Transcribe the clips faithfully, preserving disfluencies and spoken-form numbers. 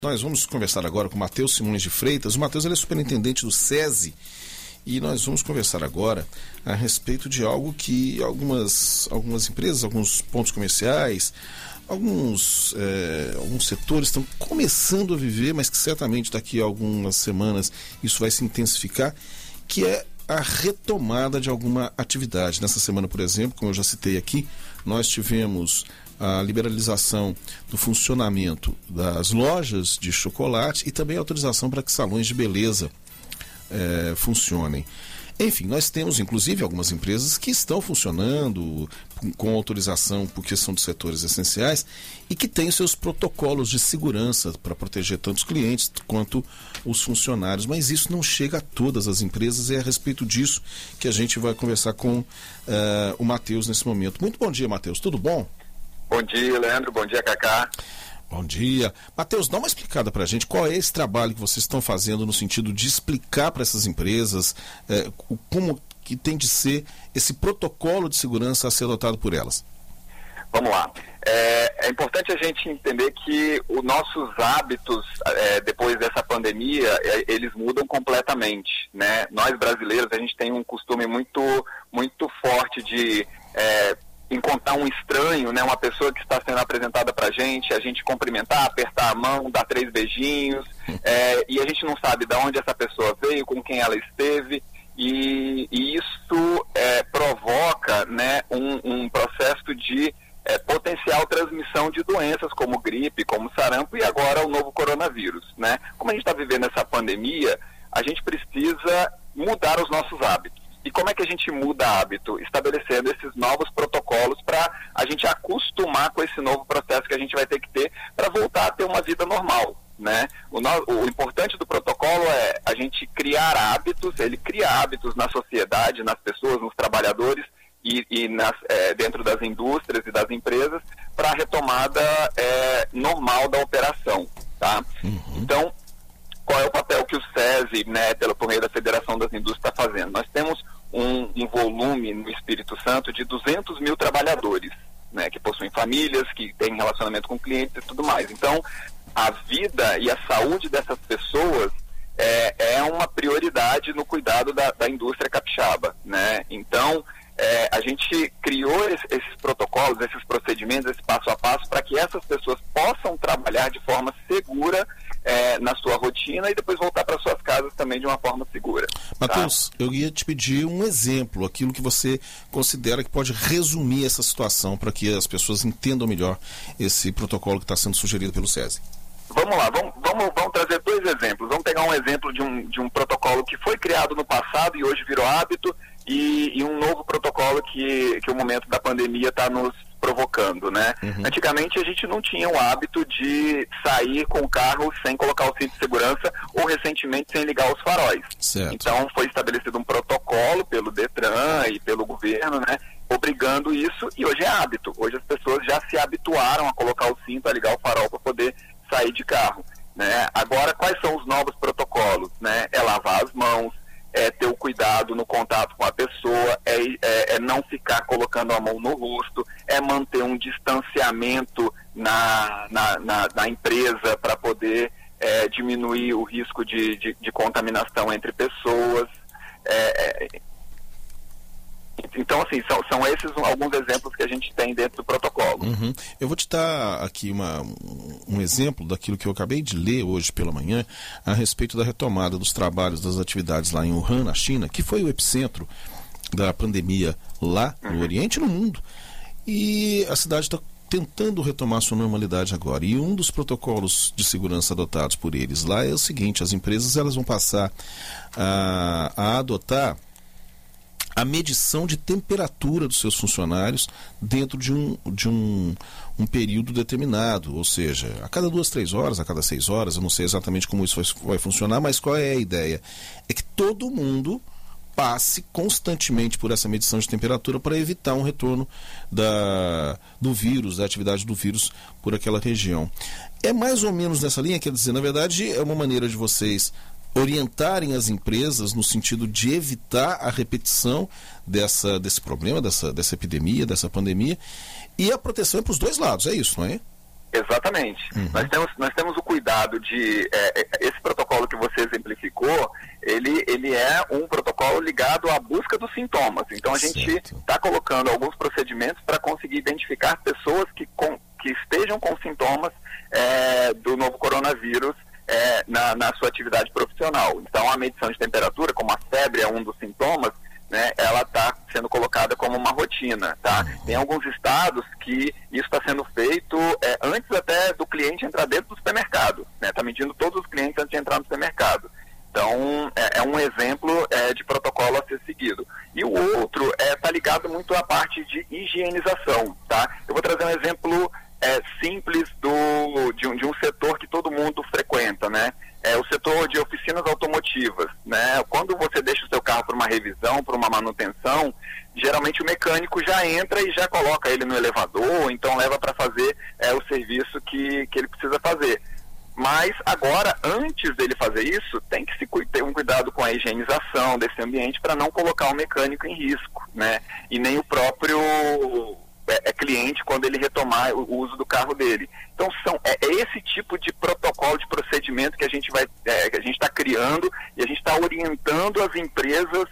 Nós vamos conversar agora com o Matheus Simões de Freitas. O Matheus ele é superintendente do SESI e nós vamos conversar agora a respeito de algo que algumas, algumas empresas, alguns pontos comerciais, alguns, é, alguns setores estão começando a viver, mas que certamente daqui a algumas semanas isso vai se intensificar, que é a retomada de alguma atividade. Nessa semana, por exemplo, como eu já citei aqui, nós tivemos a liberalização do funcionamento das lojas de chocolate e também a autorização para que salões de beleza é, funcionem. Enfim, nós temos inclusive algumas empresas que estão funcionando com autorização porque são de setores essenciais e que têm seus protocolos de segurança para proteger tanto os clientes quanto os funcionários, mas isso não chega a todas as empresas e é a respeito disso que a gente vai conversar com uh, o Matheus nesse momento. Muito bom dia, Matheus, tudo bom? Bom dia, Leandro. Bom dia, Cacá. Bom dia. Matheus, dá uma explicada para a gente qual é esse trabalho que vocês estão fazendo no sentido de explicar para essas empresas é, como que tem de ser esse protocolo de segurança a ser adotado por elas. Vamos lá. É, é importante a gente entender que os nossos hábitos, é, depois dessa pandemia, é, eles mudam completamente, né? Nós brasileiros, a gente tem um costume muito, muito forte de É, encontrar um estranho, né, uma pessoa que está sendo apresentada para a gente, a gente cumprimentar, apertar a mão, dar três beijinhos, é, e a gente não sabe de onde essa pessoa veio, com quem ela esteve, e, e isso é, provoca, né, um, um processo de é, potencial transmissão de doenças como gripe, como sarampo e agora o novo coronavírus, né? Como a gente está vivendo essa pandemia, a gente precisa mudar os nossos hábitos. E como é que a gente muda hábito? Estabelecendo esses novos protocolos para a gente acostumar com esse novo processo que a gente vai ter que ter para voltar a ter uma vida normal, né? O, no, o importante do protocolo é a gente criar hábitos, ele cria hábitos na sociedade, nas pessoas, nos trabalhadores e, e nas, é, dentro das indústrias e das empresas para a retomada é, normal da operação, tá? Uhum. Então, qual é o papel que o SESI, né, pelo, por meio da Federação das Indústrias, está fazendo? Nós temos um, um volume no Espírito Santo de duzentos mil trabalhadores, né, que possuem famílias, que têm relacionamento com clientes e tudo mais. Então, a vida e a saúde dessas pessoas é, é uma prioridade no cuidado da, da indústria capixaba, né? Então, é, a gente criou esse, esses protocolos, esses procedimentos, esse passo a passo, para que essas pessoas possam trabalhar de forma segura É, na sua rotina e depois voltar para suas casas também de uma forma segura. Matheus, tá? eu ia te pedir um exemplo, aquilo que você considera que pode resumir essa situação para que as pessoas entendam melhor esse protocolo que está sendo sugerido pelo SESI. Vamos lá, vamos, vamos, vamos trazer dois exemplos. Vamos pegar um exemplo de um, de um protocolo que foi criado no passado e hoje virou hábito e, e um novo protocolo que, que o momento da pandemia está nos provocando, né? Uhum. Antigamente a gente não tinha o hábito de sair com o carro sem colocar o cinto de segurança ou recentemente sem ligar os faróis. Certo. Então foi estabelecido um protocolo pelo Detran e pelo governo, né? Obrigando isso e hoje é hábito. Hoje as pessoas já se habituaram a colocar o cinto, a ligar o farol para poder sair de carro, né? Agora quais são os novos protocolos, né? É lavar as mãos, é ter o cuidado no contato com a pessoa, é, é, é não ficar colocando a mão no rosto, é manter um distanciamento na, na, na, na empresa para poder é, diminuir o risco de, de, de contaminação entre pessoas. É, é, então, assim, são, são esses alguns exemplos que a gente tem dentro do protocolo. Uhum. Eu vou te dar aqui uma, um exemplo daquilo que eu acabei de ler hoje pela manhã a respeito da retomada dos trabalhos, das atividades lá em Wuhan, na China, que foi o epicentro da pandemia lá no uhum. Oriente e no mundo. E a cidade está tentando retomar sua normalidade agora. E um dos protocolos de segurança adotados por eles lá é o seguinte: as empresas elas vão passar a, a adotar a medição de temperatura dos seus funcionários dentro de um, de um, um período determinado, ou seja, a cada duas, três horas, a cada seis horas, eu não sei exatamente como isso vai, vai funcionar, mas qual é a ideia? É que todo mundo passe constantemente por essa medição de temperatura para evitar um retorno da, do vírus, da atividade do vírus por aquela região. É mais ou menos nessa linha, quer dizer, na verdade é uma maneira de vocês orientarem as empresas no sentido de evitar a repetição dessa, desse problema, dessa, dessa epidemia, dessa pandemia, e a proteção é para os dois lados, é isso, não é? Exatamente. Uhum. Nós temos, nós temos o cuidado de... É, esse protocolo que você exemplificou, ele, ele é um protocolo ligado à busca dos sintomas. Então, a certo. gente está colocando alguns procedimentos para conseguir identificar pessoas que, com, que estejam com sintomas é, do novo coronavírus é, na, na sua atividade profissional. Então, a medição de temperatura, como a febre é um dos sintomas, né, ela está sendo colocada como uma rotina, tá? Tem alguns estados que isso está sendo feito é, antes até do cliente entrar dentro do supermercado, né? Está medindo todos os clientes antes de entrar no supermercado. Então, é, é um exemplo é, de protocolo a ser seguido. E o outro está é, tá ligado muito à parte de higienização, tá? Eu vou trazer um exemplo é, simples do, de, um, de um setor que todo mundo frequenta, né? É o setor de oficinas automotivas, né? Quando você deixa o seu carro para uma revisão, para uma manutenção, geralmente o mecânico já entra e já coloca ele no elevador, então leva para fazer é, o serviço que, que ele precisa fazer. Mas agora, antes dele fazer isso, tem que se ter um cuidado com a higienização desse ambiente para não colocar o mecânico em risco, né? E nem o próprio é, é cliente quando ele retomar o, o uso do carro dele. Então são, é, é esse tipo de protocolo, de procedimento que a gente vai, é, que a gente está criando e a gente está orientando as empresas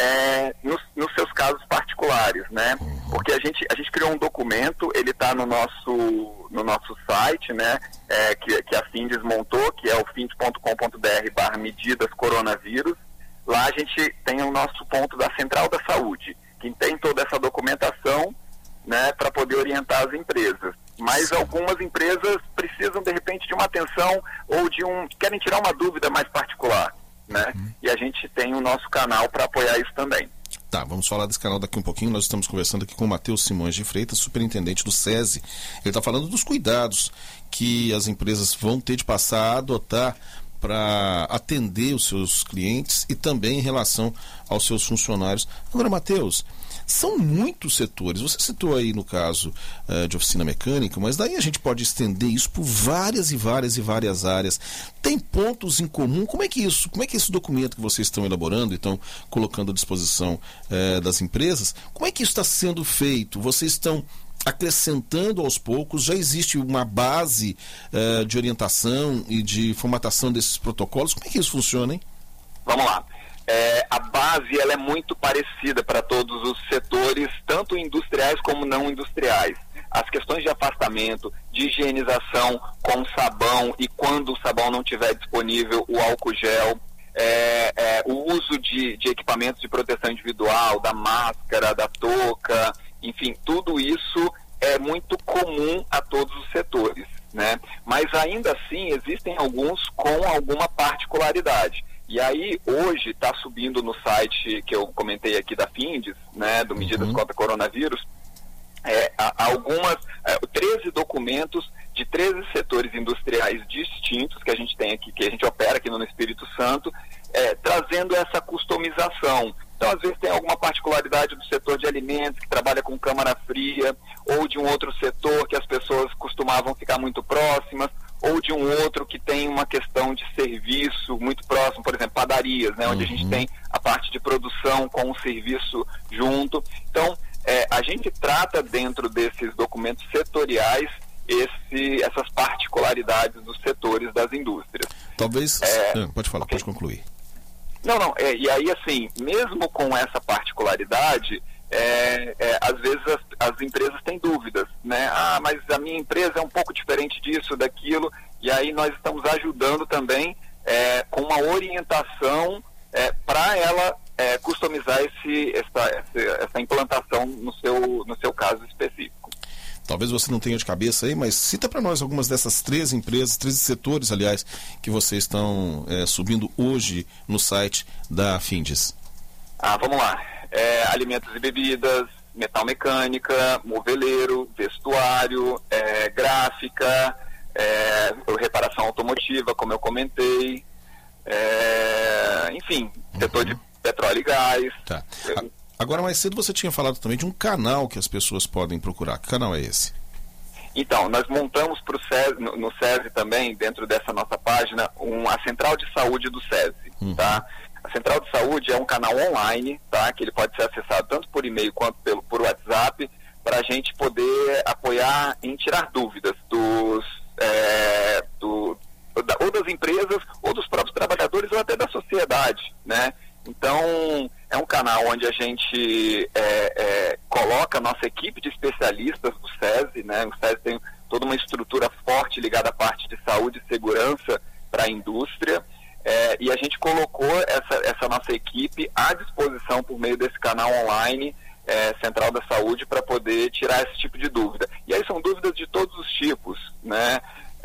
é, nos, nos seus casos particulares, né? Porque a gente, a gente criou um documento, ele está no nosso, no nosso site, né? É, que, que a Findes montou, que é o findes ponto com ponto br barra medidas coronavírus. Lá a gente tem o nosso ponto da Central da Saúde, que tem toda essa documentação, né, para poder orientar as empresas. Mas algumas empresas precisam, de repente, de uma atenção ou de um... querem tirar uma dúvida mais particular, né? Uhum. E a gente tem o nosso canal para apoiar isso também. Tá, vamos falar desse canal daqui um pouquinho. Nós estamos conversando aqui com o Matheus Simões de Freitas, superintendente do SESI. Ele está falando dos cuidados que as empresas vão ter de passar a adotar para atender os seus clientes e também em relação aos seus funcionários. Agora, Matheus, são muitos setores. Você citou aí no caso uh, de oficina mecânica, mas daí a gente pode estender isso por várias e várias e várias áreas. Tem pontos em comum? Como é que isso, como é que esse documento que vocês estão elaborando e estão colocando à disposição uh, das empresas, como é que isso está sendo feito? Vocês estão acrescentando aos poucos? Já existe uma base uh, de orientação e de formatação desses protocolos? Como é que isso funciona, hein? Vamos lá. É, a base ela é muito parecida para todos os setores, tanto industriais como não industriais. As questões de afastamento, de higienização com sabão e quando o sabão não estiver disponível, o álcool gel, é, é, o uso de, de equipamentos de proteção individual, da máscara, da touca, enfim, tudo isso é muito comum a todos os setores, né? Mas ainda assim existem alguns com alguma particularidade. E aí, hoje, está subindo no site que eu comentei aqui da Findes, né, do Medidas uhum. contra Coronavírus, é, algumas, é, treze documentos de treze setores industriais distintos que a gente tem aqui, que a gente opera aqui no Espírito Santo, é, trazendo essa customização. Então, às vezes, tem alguma particularidade do setor de alimentos, que trabalha com câmara fria, ou de um outro setor que as pessoas costumavam ficar muito próximas, ou de um outro que tem uma questão de serviço muito próximo, por exemplo, padarias, né, onde uhum. a gente tem a parte de produção com o serviço junto. Então, é, a gente trata dentro desses documentos setoriais esse, essas particularidades dos setores das indústrias. Talvez... É, pode falar, okay. Pode concluir. Não, não, é, e aí assim, mesmo com essa particularidade, é, é, às vezes as, as empresas têm dúvidas, né? Ah, mas a minha empresa é um pouco diferente disso, daquilo, e aí nós estamos ajudando também é, com uma orientação é, para ela é, customizar esse, essa, essa, essa implantação no seu, no seu caso específico. Talvez você não tenha de cabeça aí, mas cita para nós algumas dessas treze empresas, treze setores, aliás, que vocês estão é, subindo hoje no site da Findes. Ah, vamos lá. É, alimentos e bebidas, metal mecânica, moveleiro, vestuário, é, gráfica, é, reparação automotiva, como eu comentei, é, enfim, setor uhum. de petróleo e gás. Tá. Eu, Agora, mais cedo você tinha falado também de um canal que as pessoas podem procurar. Que canal é esse? Então, nós montamos pro SESI, no, no SESI também, dentro dessa nossa página, um, a Central de Saúde do SESI, uhum. tá? A Central de Saúde é um canal online, tá? Que ele pode ser acessado tanto por e-mail quanto pelo, por WhatsApp, para a gente poder apoiar em tirar dúvidas dos é, do, ou das empresas, ou dos próprios trabalhadores, ou até da sociedade, né? Então, é um canal onde a gente é, é, coloca a nossa equipe de especialistas do SESI, né? O SESI tem toda uma estrutura forte ligada à parte de saúde e segurança para a indústria, é, e a gente colocou essa, essa nossa equipe à disposição por meio desse canal online, é, Central da Saúde, para poder tirar esse tipo de dúvida. E aí são dúvidas de todos os tipos, né?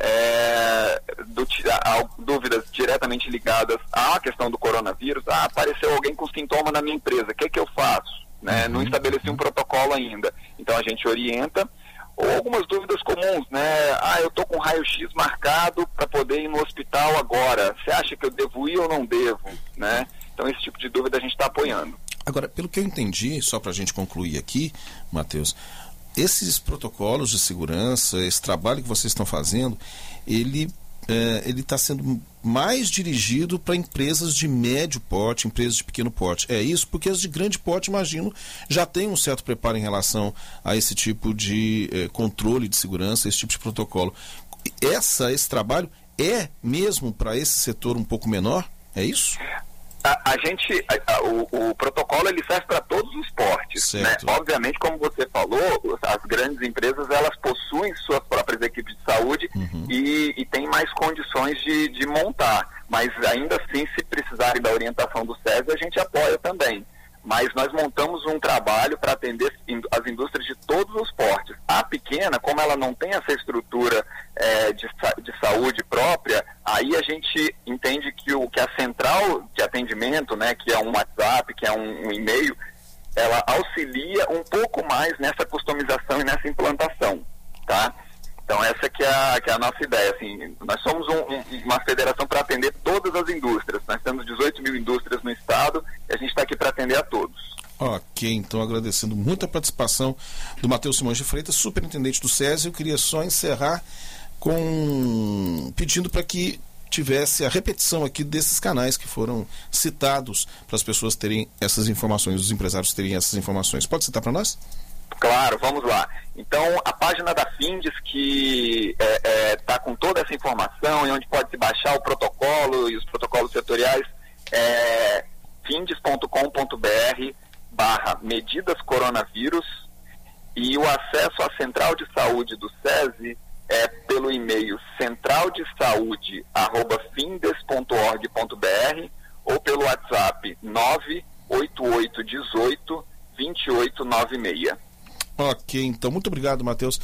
É, do, a, a, dúvidas diretamente ligadas à questão do coronavírus. Ah, apareceu alguém com sintoma na minha empresa, o que é que eu faço? Né? Não estabeleci um protocolo ainda. Então a gente orienta. Ou algumas dúvidas comuns, né? Ah, eu estou com raio-x marcado para poder ir no hospital agora. Você acha que eu devo ir ou não devo? Né? Então esse tipo de dúvida a gente está apoiando. Agora, pelo que eu entendi, só para a gente concluir aqui, Matheus, esses protocolos de segurança, esse trabalho que vocês estão fazendo, ele é, ele está sendo mais dirigido para empresas de médio porte, empresas de pequeno porte. É isso? Porque as de grande porte, imagino, já têm um certo preparo em relação a esse tipo de é, controle de segurança, esse tipo de protocolo. Essa, esse trabalho é mesmo para esse setor um pouco menor? É isso? A, a gente, a, a, o, o protocolo ele serve para todos os portes, né? Obviamente, como você falou, as grandes empresas elas possuem suas próprias equipes de saúde uhum. e, e têm mais condições de, de montar, mas ainda assim, se precisarem da orientação do SESI, a gente apoia também. Mas nós montamos um trabalho para atender as indústrias de todos os portes. A pequena, como ela não tem essa estrutura é, de, de saúde própria, aí a gente entende que, o, que a central de atendimento, né, que é um WhatsApp, que é um, um e-mail, ela auxilia um pouco mais nessa customização e nessa implantação, tá? Então essa que é a, que é a nossa ideia, assim, nós somos um, um, uma federação para atender todas as indústrias, nós temos dezoito mil indústrias no estado e a gente está aqui para atender a todos. Ok, então agradecendo muito a participação do Matheus Simões de Freitas, superintendente do SESI. Eu queria só encerrar com pedindo para que tivesse a repetição aqui desses canais que foram citados para as pessoas terem essas informações, os empresários terem essas informações. Pode citar para nós? Claro, vamos lá. Então, a página da Findes, que está é, é, tá com toda essa informação e onde pode se baixar o protocolo e os protocolos setoriais, é findes ponto com ponto br barra medidas coronavírus, e o acesso à Central de Saúde do SESI é pelo e-mail central de saúde arroba findes ponto org ponto br ou pelo WhatsApp nove oito oito um oito, dois oito nove seis. Ok, então muito obrigado, Matheus.